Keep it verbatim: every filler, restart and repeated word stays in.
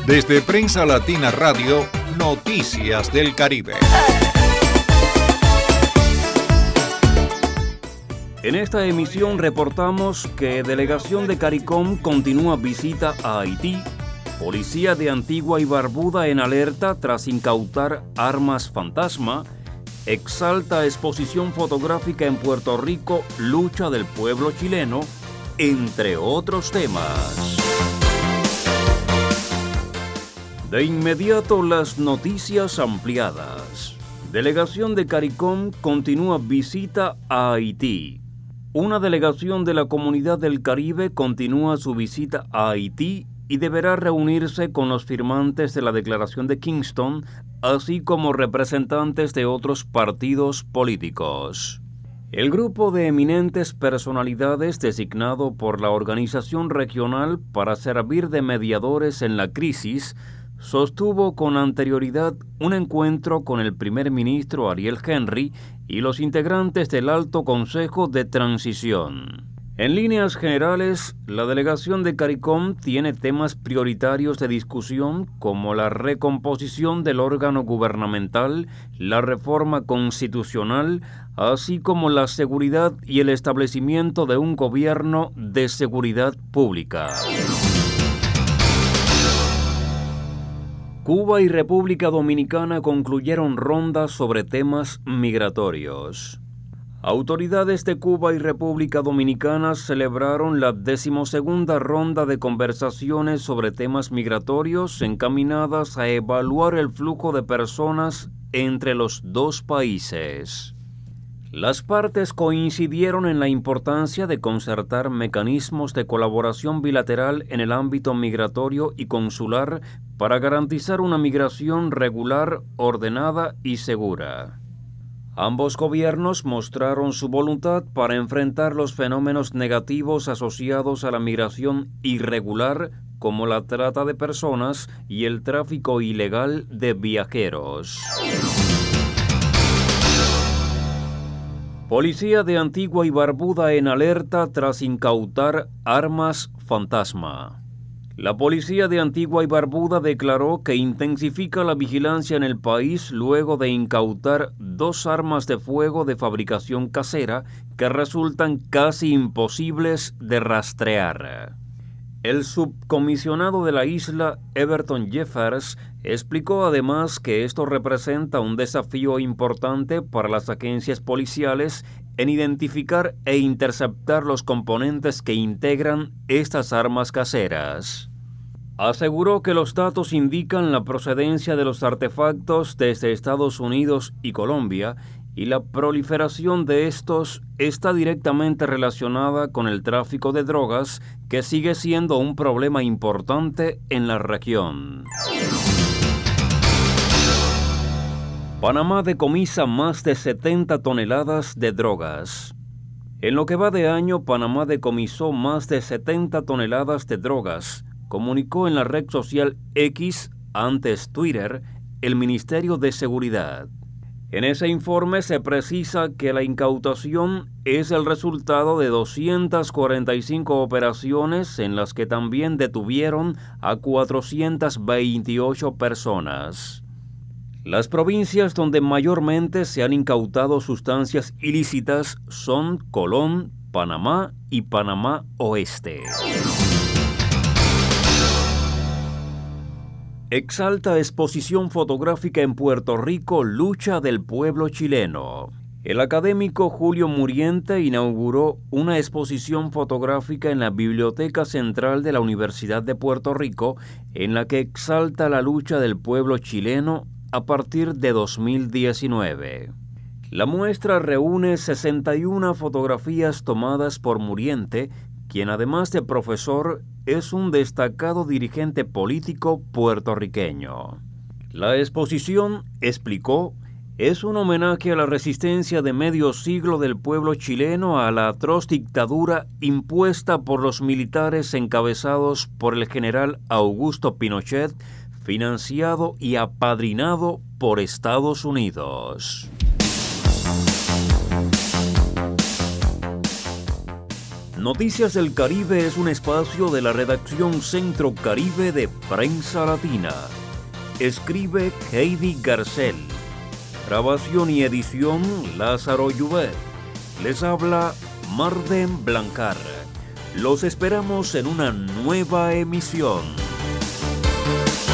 Desde Prensa Latina Radio, Noticias del Caribe. En esta emisión reportamos que delegación de CARICOM continúa visita a Haití. Policía de Antigua y Barbuda en alerta tras incautar armas fantasma. Exalta exposición fotográfica en Puerto Rico, lucha del pueblo chileno, entre otros temas. De inmediato las noticias ampliadas. Delegación de CARICOM continúa visita a Haití. Una delegación de la Comunidad del Caribe continúa su visita a Haití y deberá reunirse con los firmantes de la Declaración de Kingston, así como representantes de otros partidos políticos. El grupo de eminentes personalidades designado por la organización regional para servir de mediadores en la crisis sostuvo con anterioridad un encuentro con el primer ministro Ariel Henry y los integrantes del Alto Consejo de Transición. En líneas generales, la delegación de CARICOM tiene temas prioritarios de discusión como la recomposición del órgano gubernamental, la reforma constitucional, así como la seguridad y el establecimiento de un gobierno de seguridad pública. Cuba y República Dominicana concluyeron rondas sobre temas migratorios. Autoridades de Cuba y República Dominicana celebraron la decimosegunda ronda de conversaciones sobre temas migratorios encaminadas a evaluar el flujo de personas entre los dos países. Las partes coincidieron en la importancia de concertar mecanismos de colaboración bilateral en el ámbito migratorio y consular para garantizar una migración regular, ordenada y segura. Ambos gobiernos mostraron su voluntad para enfrentar los fenómenos negativos asociados a la migración irregular, como la trata de personas y el tráfico ilegal de viajeros. Policía de Antigua y Barbuda en alerta tras incautar armas fantasma. La policía de Antigua y Barbuda declaró que intensifica la vigilancia en el país luego de incautar dos armas de fuego de fabricación casera que resultan casi imposibles de rastrear. El subcomisionado de la isla, Everton Jeffers, explicó además que esto representa un desafío importante para las agencias policiales en identificar e interceptar los componentes que integran estas armas caseras. Aseguró que los datos indican la procedencia de los artefactos desde Estados Unidos y Colombia y la proliferación de estos está directamente relacionada con el tráfico de drogas, que sigue siendo un problema importante en la región. Panamá decomisa más de setenta toneladas de drogas. En lo que va de año, Panamá decomisó más de setenta toneladas de drogas, comunicó en la red social X, antes Twitter, el Ministerio de Seguridad. En ese informe se precisa que la incautación es el resultado de doscientas cuarenta y cinco operaciones en las que también detuvieron a cuatrocientas veintiocho personas. Las provincias donde mayormente se han incautado sustancias ilícitas son Colón, Panamá y Panamá Oeste. Exalta exposición fotográfica en Puerto Rico, lucha del pueblo chileno. El académico Julio Muriente inauguró una exposición fotográfica en la Biblioteca Central de la Universidad de Puerto Rico, en la que exalta la lucha del pueblo chileno a partir de dos mil diecinueve. La muestra reúne sesenta y una fotografías tomadas por Muriente, quien además de profesor es un destacado dirigente político puertorriqueño. La exposición, explicó, es un homenaje a la resistencia de medio siglo del pueblo chileno a la atroz dictadura impuesta por los militares encabezados por el general Augusto Pinochet, financiado y apadrinado por Estados Unidos. Noticias del Caribe es un espacio de la redacción Centro Caribe de Prensa Latina. Escribe Heidi Garcel. Grabación y edición Lázaro Llubet. Les habla Marden Blancar. Los esperamos en una nueva emisión.